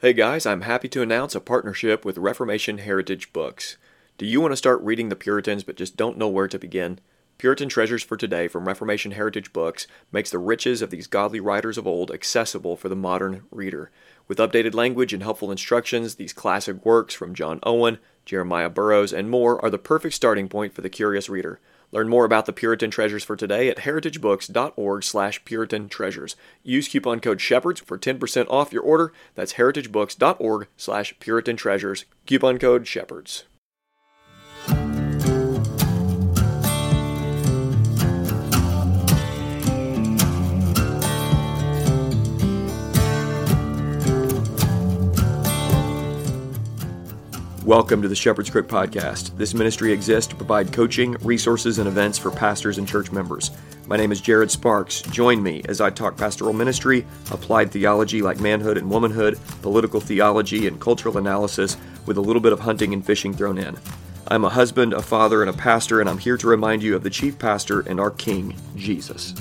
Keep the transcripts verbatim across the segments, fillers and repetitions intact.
Hey guys, I'm happy to announce a partnership with Reformation Heritage Books. Do you want to start reading the Puritans but just don't know where to begin? Puritan Treasures for Today from Reformation Heritage Books makes the riches of these godly writers of old accessible for the modern reader. With updated language and helpful instructions, these classic works from John Owen, Jeremiah Burroughs, and more are the perfect starting point for the curious reader. Learn more about the Puritan Treasures for Today at heritagebooks.org slash Puritan Treasures. Use coupon code SHEPHERDS for ten percent off your order. That's heritagebooks.org slash Puritan Treasures. Coupon code SHEPHERDS. Welcome to the Shepherd's Crook Podcast. This ministry exists to provide coaching, resources, and events for pastors and church members. My name is Jared Sparks. Join me as I talk pastoral ministry, applied theology like manhood and womanhood, political theology, and cultural analysis with a little bit of hunting and fishing thrown in. I'm a husband, a father, and a pastor, and I'm here to remind you of the chief pastor and our King, Jesus.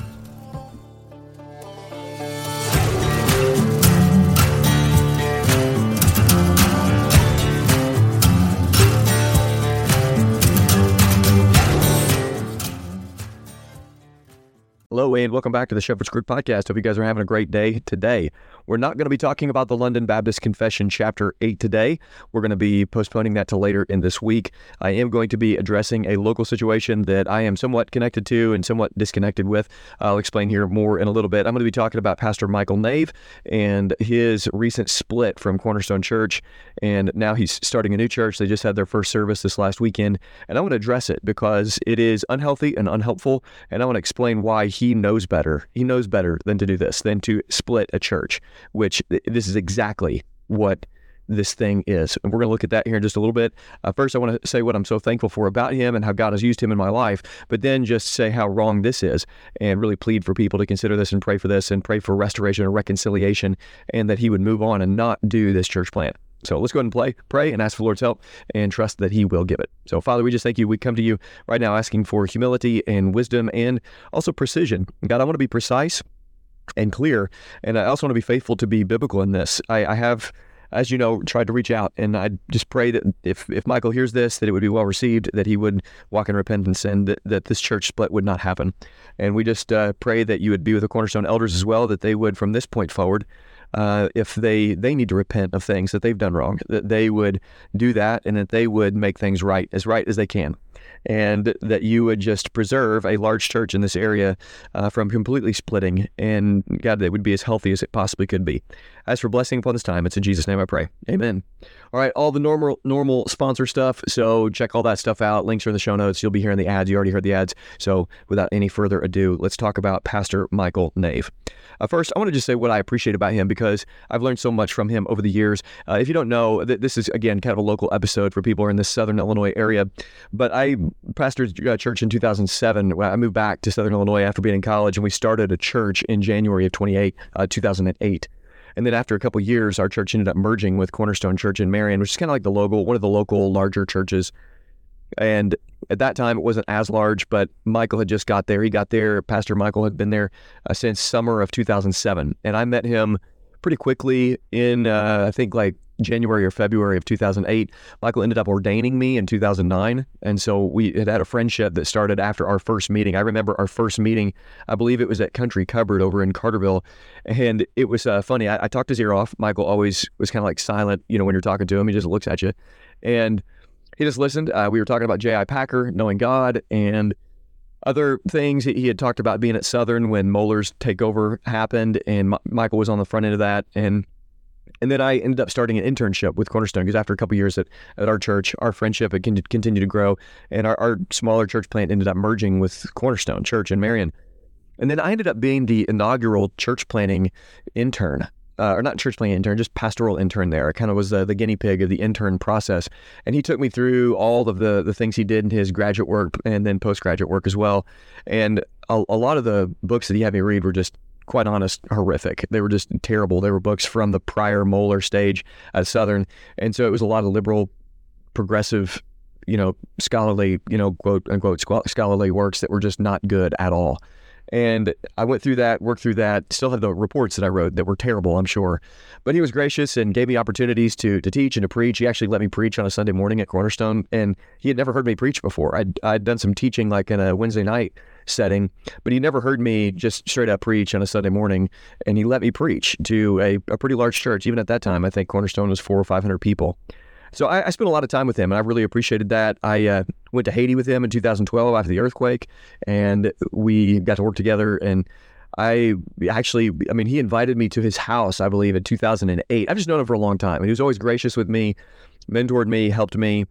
Hello, and welcome back to the Shepherd's Crook Podcast. Hope you guys are having a great day today. We're not going to be talking about the London Baptist Confession chapter eight today. We're going to be postponing that to later in this week. I am going to be addressing a local situation that I am somewhat connected to and somewhat disconnected with. I'll explain here more in a little bit. I'm going to be talking about Pastor Michael Nave and his recent split from Cornerstone Church, and now he's starting a new church. They just had their first service this last weekend, and I want to address it because it is unhealthy and unhelpful, and I want to explain why he knows better. He knows better than to do this, than to split a church, which this is exactly what this thing is. And we're going to look at that here in just a little bit. Uh, first, I want to say what I'm so thankful for about him and how God has used him in my life, but then just say how wrong this is and really plead for people to consider this and pray for this and pray for restoration and reconciliation and that he would move on and not do this church plant. So let's go ahead and play, pray, and ask for the Lord's help and trust that he will give it. So Father, we just thank you. We come to you right now asking for humility and wisdom and also precision. God, I want to be precise and clear, and I also want to be faithful to be biblical in this. I, I have, as you know, tried to reach out, and I just pray that if, if Michael hears this, that it would be well received, that he would walk in repentance, and that, that this church split would not happen. And we just uh, pray that you would be with the Cornerstone elders as well, that they would, from this point forward, Uh, if they, they need to repent of things that they've done wrong, that they would do that and that they would make things right, as right as they can. And that you would just preserve a large church in this area uh, from completely splitting. And God, that would be as healthy as it possibly could be. As for blessing upon this time, it's in Jesus' name I pray. Amen. All right, all the normal normal sponsor stuff. So check all that stuff out. Links are in the show notes. You'll be hearing the ads. You already heard the ads. So without any further ado, let's talk about Pastor Michael Nave. Uh, first, I want to just say what I appreciate about him because I've learned so much from him over the years. Uh, if you don't know, th- this is, again, kind of a local episode for people who are in the Southern Illinois area. But I pastored a church in two thousand seven. I moved back to Southern Illinois after being in college, and we started a church in January of twenty-eight, uh, two thousand eight. And then after a couple of years, our church ended up merging with Cornerstone Church in Marion, which is kind of like the local, one of the local larger churches. And at that time, it wasn't as large, but Michael had just got there. He got there. Pastor Michael had been there uh, since summer of two thousand seven. And I met him pretty quickly in, uh, I think, like January or February of two thousand eight. Michael ended up ordaining me in two thousand nine. And so we had had a friendship that started after our first meeting. I remember our first meeting, I believe it was at Country Cupboard over in Carterville. And it was uh, funny. I, I talked his ear off. Michael always was kind of like silent, you know, when you're talking to him. He just looks at you. And he just listened. Uh, we were talking about J I. Packer, knowing God, and other things. He, he had talked about being at Southern when Moeller's takeover happened, and M- Michael was on the front end of that. And and then I ended up starting an internship with Cornerstone because after a couple years at, at our church, our friendship had con- continued to grow, and our, our smaller church plant ended up merging with Cornerstone Church in Marion. And then I ended up being the inaugural church planting intern. Uh, or not church planting intern, just pastoral intern there. I kind of was uh, the guinea pig of the intern process. And he took me through all of the, the things he did in his graduate work and then postgraduate work as well. And a, a lot of the books that he had me read were just, quite honest, horrific. They were just terrible. They were books from the prior Moeller stage at Southern. And so it was a lot of liberal, progressive, you know, scholarly, you know, quote unquote, scholarly works that were just not good at all. And I went through that, worked through that, still have the reports that I wrote that were terrible, I'm sure. But he was gracious and gave me opportunities to to teach and to preach. He actually let me preach on a Sunday morning at Cornerstone, and he had never heard me preach before. I'd, I'd done some teaching like in a Wednesday night setting, but he never heard me just straight up preach on a Sunday morning, and he let me preach to a, a pretty large church. Even at that time, I think Cornerstone was four or five hundred people. So I, I spent a lot of time with him, and I really appreciated that. I uh, went to Haiti with him in two thousand twelve after the earthquake, and we got to work together. And I actually, I mean, he invited me to his house, I believe, in two thousand eight. I've just known him for a long time, and he was always gracious with me, mentored me, helped me.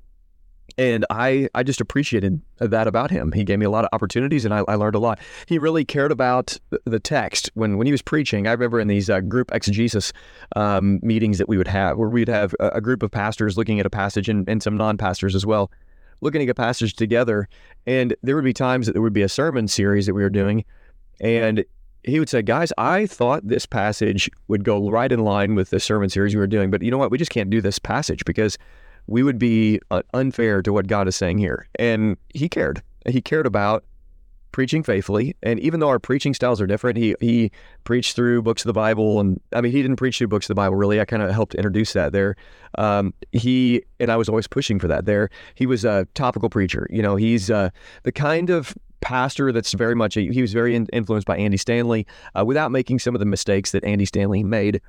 And I, I just appreciated that about him. He gave me a lot of opportunities, and I, I learned a lot. He really cared about the text. When when he was preaching, I remember in these uh, group exegesis um, meetings that we would have, where we'd have a, a group of pastors looking at a passage, and, and some non-pastors as well, looking at a passage together. And there would be times that there would be a sermon series that we were doing, and he would say, guys, I thought this passage would go right in line with the sermon series we were doing, but you know what? We just can't do this passage because we would be uh, unfair to what God is saying here. And he cared. He cared about preaching faithfully. And even though our preaching styles are different, he he preached through books of the Bible. And I mean, he didn't preach through books of the Bible, really. I kind of helped introduce that there. Um, he, and I was always pushing for that there. He was a topical preacher. You know, he's uh, the kind of pastor that's very much, a, he was very in, influenced by Andy Stanley uh, without making some of the mistakes that Andy Stanley made.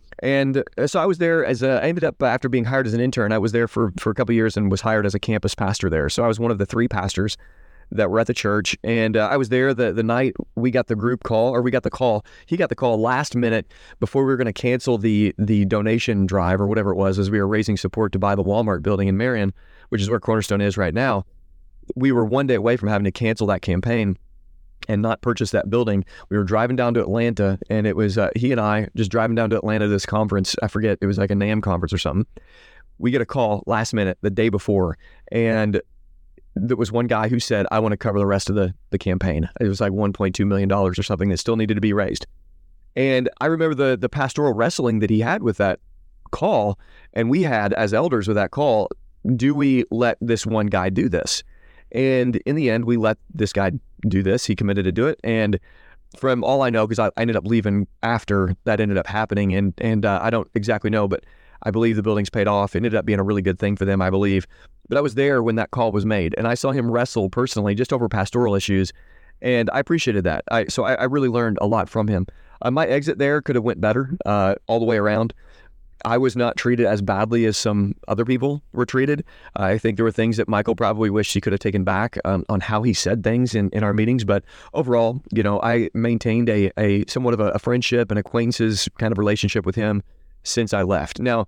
And so I was there as a, I ended up, after being hired as an intern, I was there for, for a couple of years and was hired as a campus pastor there. So I was one of the three pastors that were at the church. And uh, I was there the, the night we got the group call, or we got the call. He got the call last minute before we were going to cancel the the donation drive or whatever it was, as we were raising support to buy the Walmart building in Marion, which is where Cornerstone is right now. We were one day away from having to cancel that campaign and not purchase that building. We were driving down to Atlanta, and it was uh, he and I just driving down to Atlanta to this conference. I forget, it was like a NAMM conference or something. We get a call last minute the day before, and there was one guy who said, I want to cover the rest of the, the campaign. It was like one point two million dollars or something that still needed to be raised. And I remember the the pastoral wrestling that he had with that call, and we had as elders with that call, do we let this one guy do this? And in the end, we let this guy do this. He committed to do it. And from all I know, because I, I ended up leaving after that ended up happening, and and uh, I don't exactly know, but I believe the building's paid off. It ended up being a really good thing for them, I believe. But I was there when that call was made, and I saw him wrestle personally just over pastoral issues, and I appreciated that. I So I, I really learned a lot from him. Uh, my exit there could have went better uh, all the way around. I was not treated as badly as some other people were treated. Uh, I think there were things that Michael probably wished he could have taken back um, on how he said things in, in our meetings. But overall, you know, I maintained a, a somewhat of a, a friendship and acquaintances kind of relationship with him since I left. Now,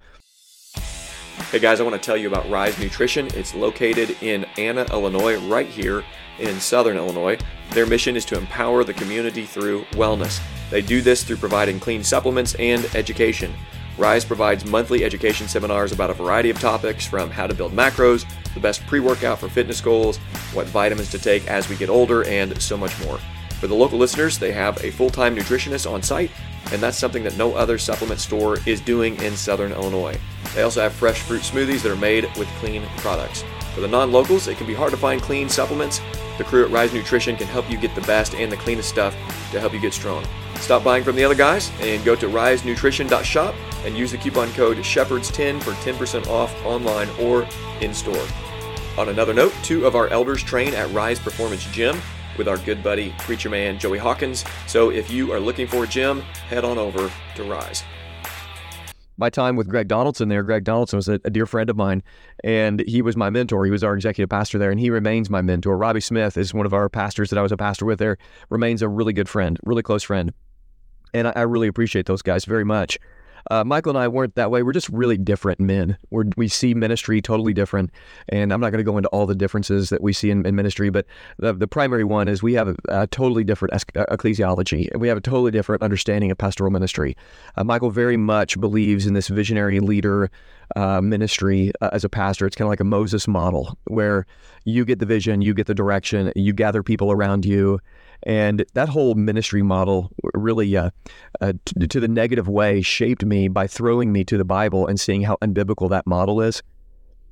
hey guys, I want to tell you about Rise Nutrition. It's located in Anna, Illinois, right here in Southern Illinois. Their mission is to empower the community through wellness. They do this through providing clean supplements and education. Rise provides monthly education seminars about a variety of topics, from how to build macros, the best pre-workout for fitness goals, what vitamins to take as we get older, and so much more. For the local listeners, they have a full-time nutritionist on site, and that's something that no other supplement store is doing in Southern Illinois. They also have fresh fruit smoothies that are made with clean products. For the non-locals, it can be hard to find clean supplements. The crew at Rise Nutrition can help you get the best and the cleanest stuff to help you get strong. Stop buying from the other guys and go to rise nutrition dot shop and use the coupon code shepherds ten for ten percent off online or in store. On another note, two of our elders train at Rise Performance Gym with our good buddy, Preacher Man Joey Hawkins. So if you are looking for a gym, head on over to Rise. My time with Greg Donaldson there, Greg Donaldson was a, a dear friend of mine, and he was my mentor. He was our executive pastor there, and he remains my mentor. Robbie Smith is one of our pastors that I was a pastor with there, remains a really good friend, really close friend. And I, I really appreciate those guys very much. Uh, Michael and I weren't that way. We're just really different men. We're, we see ministry totally different. And I'm not going to go into all the differences that we see in, in ministry, but the, the primary one is we have a, a totally different es- ecclesiology, and we have a totally different understanding of pastoral ministry. Uh, Michael very much believes in this visionary leader uh, ministry uh, as a pastor. It's kind of like a Moses model, where you get the vision, you get the direction, you gather people around you. And that whole ministry model really, uh, uh, t- to the negative way, shaped me by throwing me to the Bible and seeing how unbiblical that model is.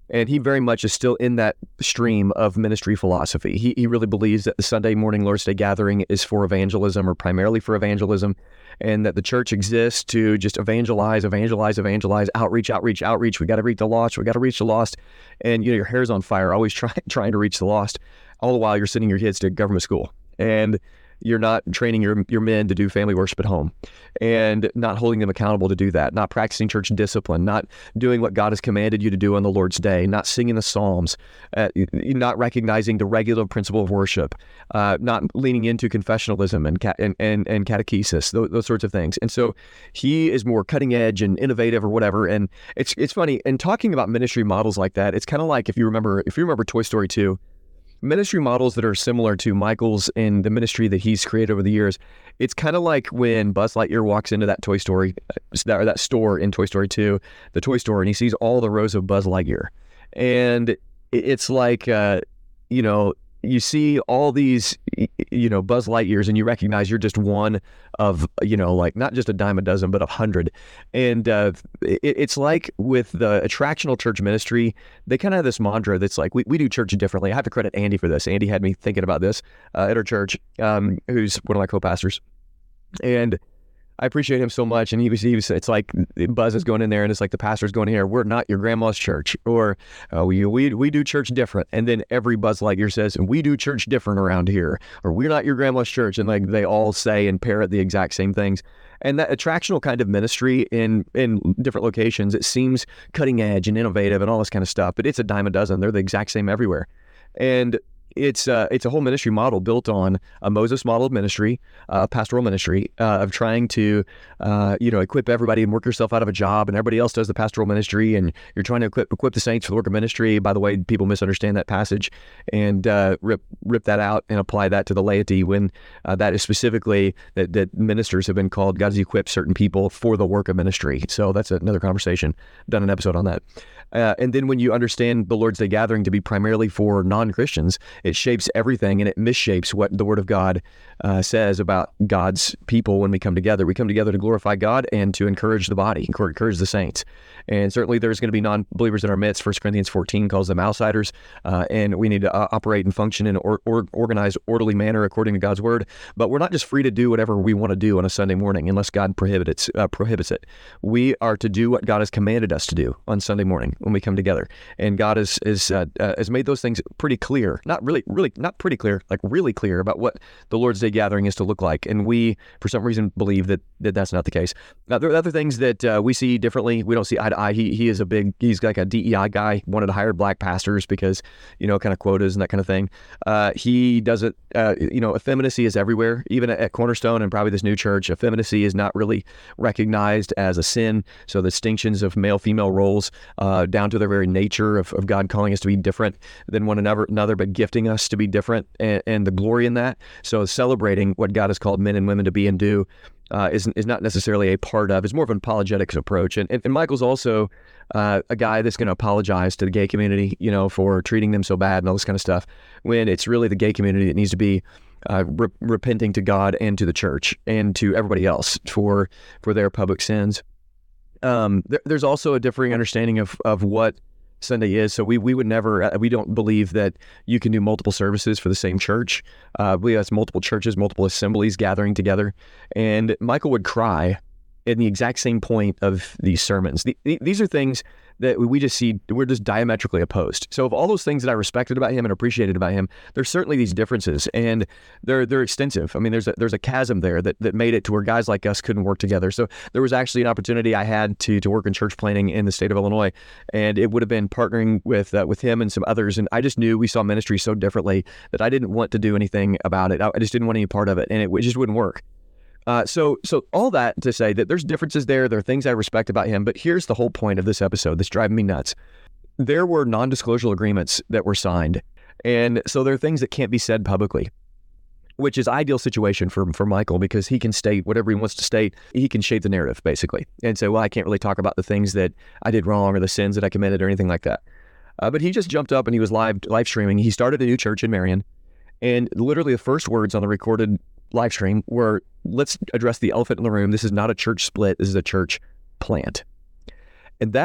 And he very much is still in that stream of ministry philosophy. He he really believes that the Sunday morning Lord's Day gathering is for evangelism, or primarily for evangelism, and that the church exists to just evangelize, evangelize, evangelize, outreach, outreach, outreach. We got to reach the lost. We got to reach the lost. And you know, your hair's on fire, always trying trying to reach the lost. All the while you're sending your kids to government school, and you're not training your your men to do family worship at home, and not holding them accountable to do that, not practicing church discipline, not doing what God has commanded you to do on the Lord's Day, not singing the Psalms, uh, not recognizing the regular principle of worship, uh, not leaning into confessionalism and ca- and, and, and catechesis, those, those sorts of things. And so he is more cutting edge and innovative or whatever. And it's it's funny, and talking about ministry models like that, it's kind of like if you remember if you remember Toy Story two, ministry models that are similar to Michael's and the ministry that he's created over the years. It's kind of like when Buzz Lightyear walks into that Toy Story, that, or that store in Toy Story two, the toy store, and he sees all the rows of Buzz Lightyear. And it's like, uh, you know, you see all these, you know, Buzz Lightyears, and you recognize you're just one of, you know, like not just a dime a dozen, but a hundred. And uh, it, it's like with the attractional church ministry, they kind of have this mantra that's like, we, we do church differently. I have to credit Andy for this. Andy had me thinking about this uh, at our church, um, who's one of my co-pastors. And I appreciate him so much. And he was, he was, it's like Buzz is going in there, and it's like the pastor's going in here, we're not your grandma's church, or uh, we, we, we do church different. And then every Buzz Lightyear says, we do church different around here, or we're not your grandma's church. And like they all say and parrot the exact same things. And that attractional kind of ministry in, in different locations, it seems cutting edge and innovative and all this kind of stuff, but it's a dime a dozen. They're the exact same everywhere. And It's uh, it's a whole ministry model built on a Moses model of ministry, uh, pastoral ministry, uh, of trying to, uh, you know, equip everybody and work yourself out of a job, and everybody else does the pastoral ministry, and you're trying to equip equip the saints for the work of ministry. By the way, people misunderstand that passage and uh, rip rip that out and apply that to the laity, when uh, that is specifically that, that ministers have been called, God has equipped certain people for the work of ministry. So that's another conversation. Done an episode on that. Uh, and then when you understand the Lord's Day gathering to be primarily for non-Christians, it shapes everything, and it misshapes what the Word of God uh, says about God's people when we come together. We come together to glorify God and to encourage the body, encourage the saints. And certainly there's going to be non-believers in our midst. First Corinthians fourteen calls them outsiders, uh, and we need to uh, operate and function in an or, or, organized, orderly manner according to God's Word. But we're not just free to do whatever we want to do on a Sunday morning unless God prohibits, uh, prohibits it. We are to do what God has commanded us to do on Sunday morning when we come together. And God has, is, uh, uh, has made those things pretty clear, not really, really, not pretty clear, like really clear about what the Lord's Day gathering is to look like. And we, for some reason, believe that, that that's not the case. Now, there are other things that uh, we see differently. We don't see eye to eye. He, he is a big, he's like a D E I guy, wanted to hire black pastors because, you know, kind of quotas and that kind of thing. Uh, he doesn't, uh, you know, effeminacy is everywhere, even at, at Cornerstone and probably this new church. Effeminacy is not really recognized as a sin. So the distinctions of male, female roles, uh, down to their very nature of, of God calling us to be different than one another, another but gifting us to be different, and, and the glory in that. So celebrating what God has called men and women to be and do uh, is, is not necessarily a part of, it's more of an apologetics approach. And, and, and Michael's also uh, a guy that's going to apologize to the gay community, you know, for treating them so bad and all this kind of stuff, when it's really the gay community that needs to be Uh, re- repenting to God and to the church and to everybody else for for their public sins. Um, there, there's also a differing understanding of of what Sunday is. So we we would never, we don't believe that you can do multiple services for the same church. Uh, we have multiple churches, multiple assemblies gathering together. And Michael would cry at the exact same point of these sermons. The, the, these are things that we just see, we're just diametrically opposed. So of all those things that I respected about him and appreciated about him, there's certainly these differences, and they're they're extensive. I mean, there's a, there's a chasm there that, that made it to where guys like us couldn't work together. So there was actually an opportunity I had to to work in church planning in the state of Illinois, and it would have been partnering with uh, with him and some others, and I just knew we saw ministry so differently that I didn't want to do anything about it. I, I just didn't want any part of it, and it, it just wouldn't work. Uh, so, so all that to say that there's differences there. There are things I respect about him, but here's the whole point of this episode that's driving me nuts. There were non-disclosure agreements that were signed, and so there are things that can't be said publicly, which is ideal situation for for Michael, because he can state whatever he wants to state. He can shape the narrative basically and say, well, I can't really talk about the things that I did wrong or the sins that I committed or anything like that. Uh, but he just jumped up and he was live live streaming. He started a new church in Marion, and literally the first words on the recorded live stream were, let's address the elephant in the room. This is not a church split. This is a church plant. And that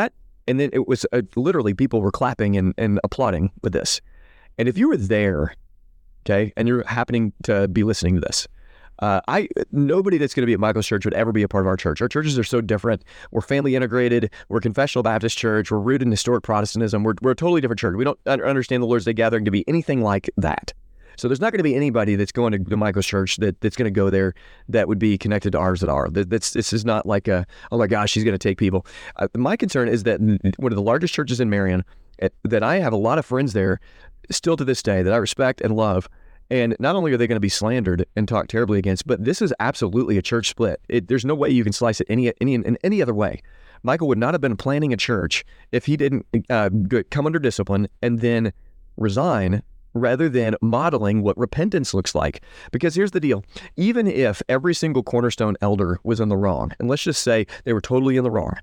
And then it was uh, literally people were clapping and, and applauding with this. And if you were there, okay, and you're happening to be listening to this, uh, I nobody that's going to be at Michael's church would ever be a part of our church. Our churches are so different. We're family integrated. We're a confessional Baptist church. We're rooted in historic Protestantism. We're, we're a totally different church. We don't understand the Lord's Day gathering to be anything like that. So there's not going to be anybody that's going to, to Michael's church that, that's going to go there that would be connected to ours at all. That's, this is not like a, oh my gosh, she's going to take people. Uh, my concern is that one of the largest churches in Marion, uh, that I have a lot of friends there still to this day that I respect and love. And not only are they going to be slandered and talked terribly against, but this is absolutely a church split. It, there's no way you can slice it any, any in any other way. Michael would not have been planning a church if he didn't uh, come under discipline and then resign, rather than modeling what repentance looks like. Because here's the deal. Even if every single Cornerstone elder was in the wrong, and let's just say they were totally in the wrong,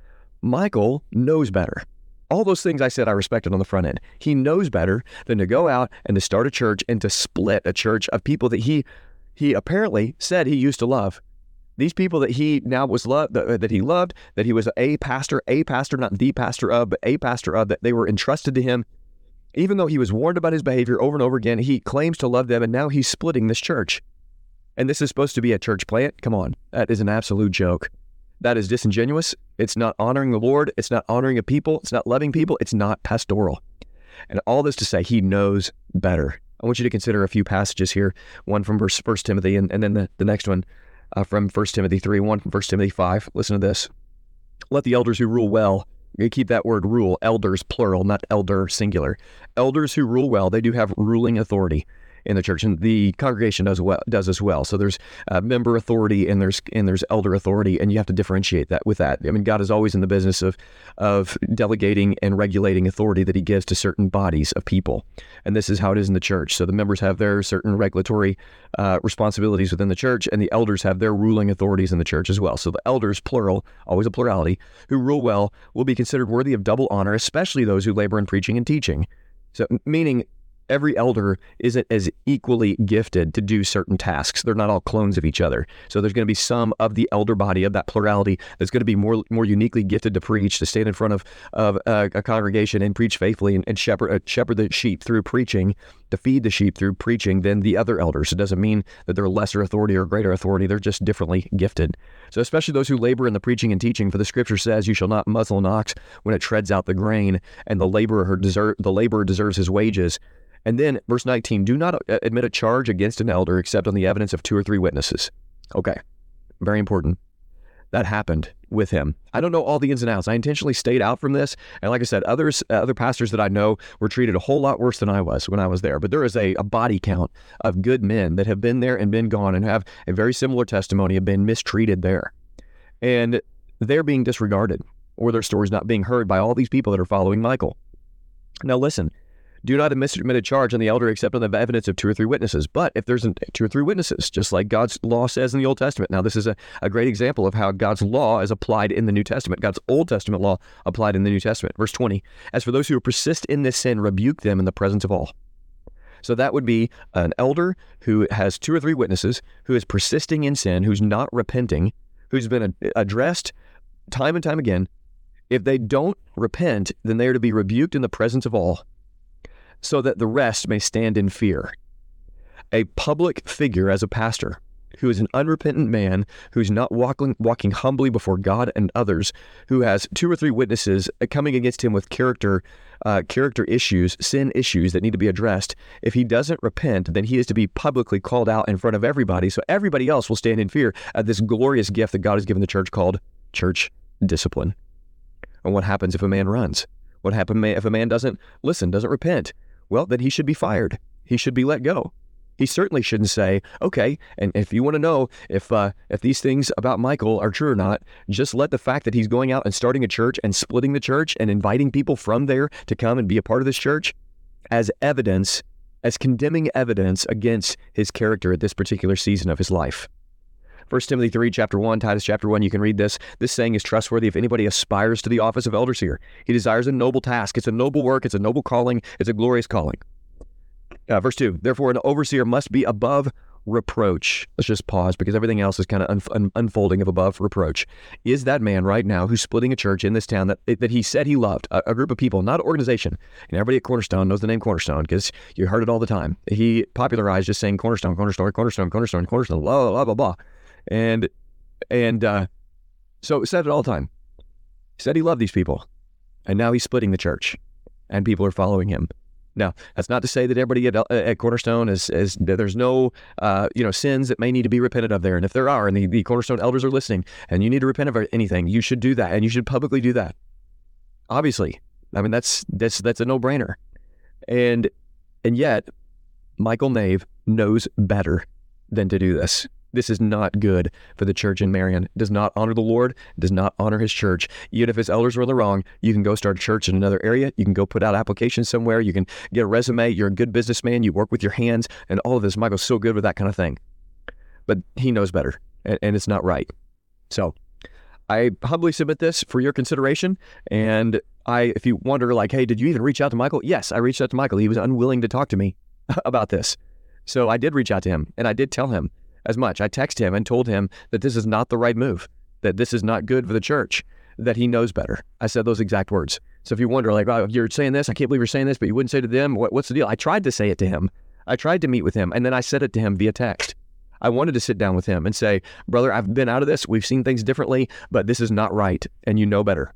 Michael knows better. All those things I said I respected on the front end. He knows better than to go out and to start a church and to split a church of people that he he apparently said he used to love. These people that he now was loved, that he loved, that he was a pastor, a pastor, not the pastor of, but a pastor of, that they were entrusted to him. Even though he was warned about his behavior over and over again, he claims to love them, and now he's splitting this church. And this is supposed to be a church plant? Come on, that is an absolute joke. That is disingenuous. It's not honoring the Lord. It's not honoring a people. It's not loving people. It's not pastoral. And all this to say, he knows better. I want you to consider a few passages here, one from verse First Timothy, and, and then the, the next one uh, from First Timothy three, one from First Timothy five. Listen to this. Let the elders who rule well, you keep that word rule, elders plural, not elder singular. Elders who rule well, they do have ruling authority in the church, and the congregation does well, does as well. So there's uh, member authority and there's and there's elder authority, and you have to differentiate that with that. I mean, God is always in the business of of delegating and regulating authority that he gives to certain bodies of people, and this is how it is in the church. So the members have their certain regulatory uh, responsibilities within the church, and the elders have their ruling authorities in the church as well. So the elders, plural, always a plurality, who rule well will be considered worthy of double honor, especially those who labor in preaching and teaching. So meaning, every elder isn't as equally gifted to do certain tasks. They're not all clones of each other. So there's going to be some of the elder body, of that plurality, that's going to be more more uniquely gifted to preach, to stand in front of, of uh, a congregation and preach faithfully and, and shepherd, uh, shepherd the sheep through preaching, to feed the sheep through preaching than the other elders. It doesn't mean that they're lesser authority or greater authority. They're just differently gifted. So especially those who labor in the preaching and teaching, for the scripture says, you shall not muzzle an ox when it treads out the grain, and the laborer deserve, the laborer deserves his wages. And then verse nineteen, do not admit a charge against an elder except on the evidence of two or three witnesses. Okay, very important. That happened with him. I don't know all the ins and outs. I intentionally stayed out from this. And like I said, others, uh, other pastors that I know were treated a whole lot worse than I was when I was there. But there is a, a body count of good men that have been there and been gone and have a very similar testimony of being mistreated there. And they're being disregarded, or their stories not being heard by all these people that are following Michael. Now listen, do not admit a charge on the elder except on the evidence of two or three witnesses. But if there's two or three witnesses, just like God's law says in the Old Testament. Now, this is a, a great example of how God's law is applied in the New Testament. God's Old Testament law applied in the New Testament. Verse twenty, as for those who persist in this sin, rebuke them in the presence of all. So that would be an elder who has two or three witnesses, who is persisting in sin, who's not repenting, who's been addressed time and time again. If they don't repent, then they are to be rebuked in the presence of all, so that the rest may stand in fear. A public figure as a pastor, who is an unrepentant man, who's not walking walking humbly before God and others, who has two or three witnesses coming against him with character uh, character issues, sin issues that need to be addressed. If he doesn't repent, then he is to be publicly called out in front of everybody, so everybody else will stand in fear of this glorious gift that God has given the church called church discipline. And what happens if a man runs? What happens if a man doesn't listen, doesn't repent? Well, then he should be fired. He should be let go. He certainly shouldn't say, okay, and if you want to know if uh, if these things about Michael are true or not, just let the fact that he's going out and starting a church and splitting the church and inviting people from there to come and be a part of this church as evidence, as condemning evidence against his character at this particular season of his life. First Timothy three, chapter one, Titus chapter one, you can read this. This saying is trustworthy if anybody aspires to the office of elderseer. He desires a noble task. It's a noble work. It's a noble calling. It's a glorious calling. Uh, verse two, therefore an overseer must be above reproach, let's just pause because everything else is kind of un- un- unfolding of above reproach, is that man right now who's splitting a church in this town that that he said he loved, a, a group of people, not an organization. And everybody at Cornerstone knows the name Cornerstone because you heard it all the time. He popularized just saying Cornerstone, Cornerstone, Cornerstone, Cornerstone, Cornerstone, blah, blah, blah, blah. And, and uh, so said it all the time. He said he loved these people. And now he's splitting the church and people are following him. Now, that's not to say that everybody at, at Cornerstone is, is there's no, uh, you know, sins that may need to be repented of there. And if there are, and the, the Cornerstone elders are listening, and you need to repent of anything, you should do that, and you should publicly do that. Obviously, I mean that's that's that's a no-brainer. And and yet, Michael Nave knows better than to do this. This is not good for the church in Marion. It does not honor the Lord. It does not honor his church. Even if his elders were in the wrong, you can go start a church in another area. You can go put out applications somewhere. You can get a resume. You're a good businessman. You work with your hands and all of this. Michael's so good with that kind of thing. But he knows better, and, and it's not right. So I humbly submit this for your consideration. And I, if you wonder, like, hey, did you even reach out to Michael? Yes, I reached out to Michael. He was unwilling to talk to me about this. So I did reach out to him, and I did tell him as much. I texted him and told him that this is not the right move, that this is not good for the church, that he knows better. I said those exact words. So if you wonder, like, oh, you're saying this, I can't believe you're saying this, but you wouldn't say to them, what, what's the deal? I tried to say it to him. I tried to meet with him, and then I said it to him via text. I wanted to sit down with him and say, brother, I've been out of this. We've seen things differently, but this is not right, and you know better.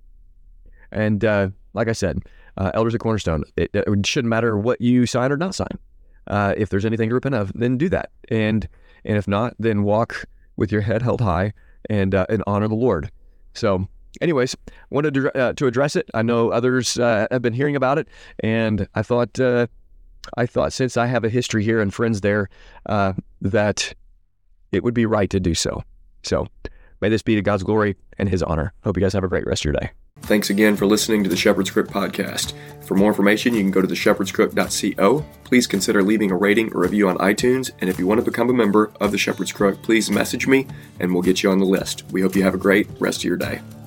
And uh, like I said, uh, elders at Cornerstone, it, it shouldn't matter what you sign or not sign. Uh, if there's anything to repent of, then do that. And And if not, then walk with your head held high and uh, and honor the Lord. So anyways, wanted to, uh, to address it. I know others uh, have been hearing about it, and I thought uh, I thought since I have a history here and friends there, uh, that it would be right to do so. So may this be to God's glory and his honor. Hope you guys have a great rest of your day. Thanks again for listening to the Shepherd's Crook podcast. For more information, you can go to the shepherds crook dot co. Please consider leaving a rating or review on iTunes. And if you want to become a member of the Shepherd's Crook, please message me and we'll get you on the list. We hope you have a great rest of your day.